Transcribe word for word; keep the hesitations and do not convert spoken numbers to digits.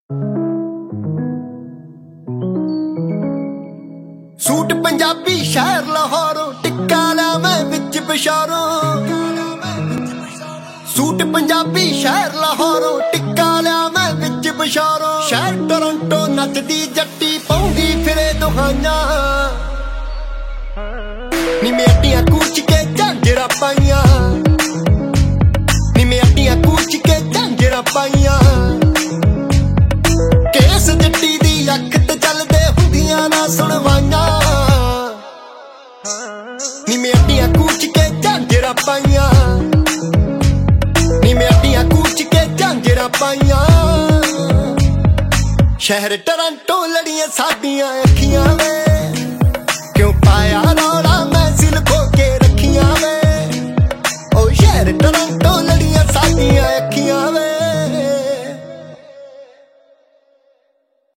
Suit Punjabi शहर लाहौरों टिक्का ला मैं विच बशारों। Suit Punjabi शहर लाहौरों टिक्का ला मैं विच बशारों। शहर टोरंटो नचदी जट्टी पाउंदी फिरे दुहाइयां नी मेटियां कूच के झांजरा पाइयां नी मेटियां कूच के झांजरा पाइयां। केस जट्टी दी अख ते चलदे हुंदियां ना सुनवाइयां नी मेटियां कूच के झांजरा पाइयां नी मेटियां कूच के झांजरा पाइयां। शहर टोरंटो लड़ियां साडियां अखियां वे क्यों पाया रौला मैं सिल खो के रखियां वे ओ शहर टोरंटो।